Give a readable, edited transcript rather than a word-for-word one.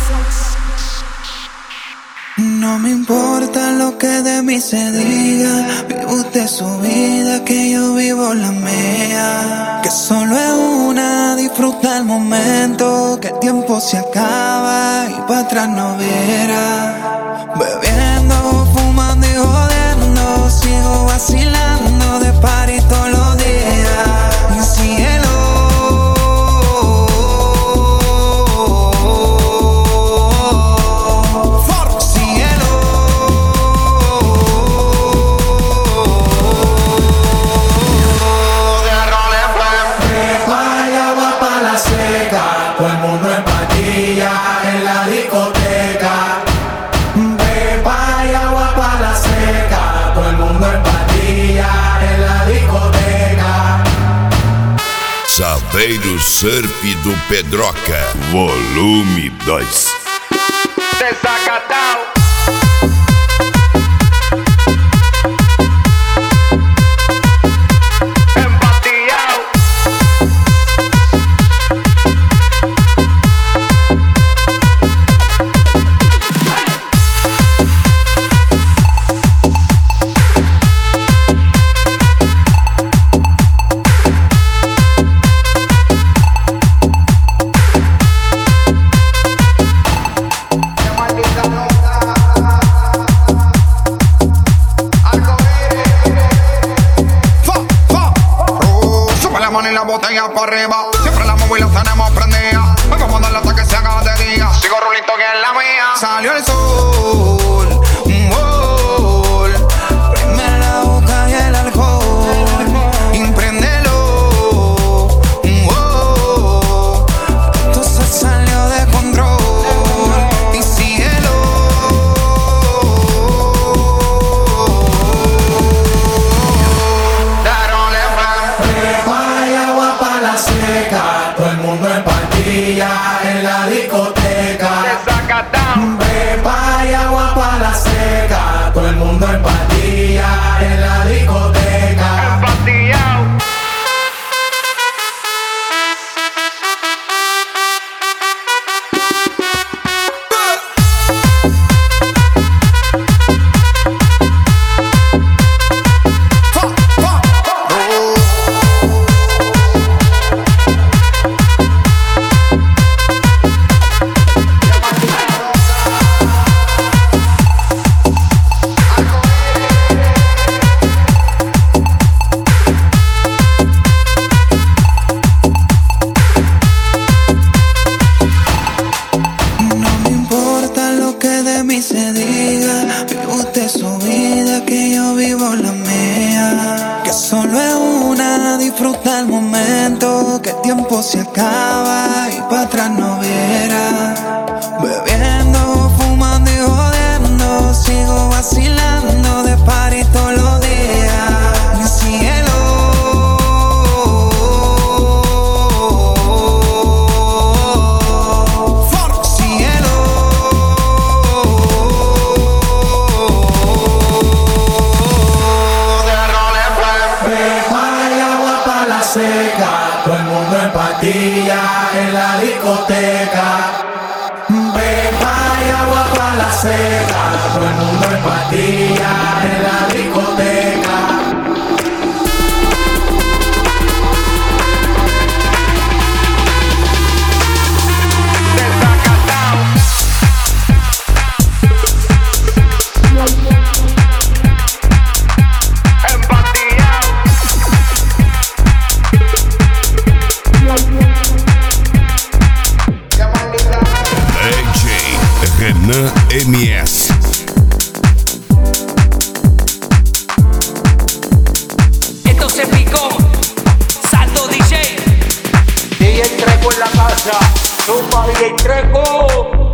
No me importa lo que de mí se diga, vive usted su vida, que yo vivo la mía. Que solo es una, disfruta el momento, que el tiempo se acaba y para atrás no verá. Bebiendo, fumando y jodiendo, sigo vacilando de party todos los días. Mi cielo. Chaveiro Surf do Pedroca, volume 2. Desacatado. Y la botella para arriba, siempre la móvil la tenemos prendida. Hoy vamos a darle hasta que se haga de día. Sigo rulito que es la mía. Salió el sol, un gol. Prende la boca y el alcohol. Impréndelo, un gol. Esto se salió de control. Y síguelo. Todo el mundo en pastilla en la discoteca. Pepa y agua pa' la seca. Todo el mundo en pastilla en la discoteca. Se diga, vive usted su vida, que yo vivo la mía. Que solo es una, disfruta el momento, que el tiempo se acaba y para atrás no verá. Bebiendo, fumando y jodiendo, sigo vacilando de party todos los días. Mi cielo. Todo el mundo en pastilla en la discoteca. Pepa y agua pa' la seca. Todo el mundo en pastilla en la discoteca. Renan MS. Esto se picó. Salto DJ. DJ Treco en la casa. Zumba DJ Treco.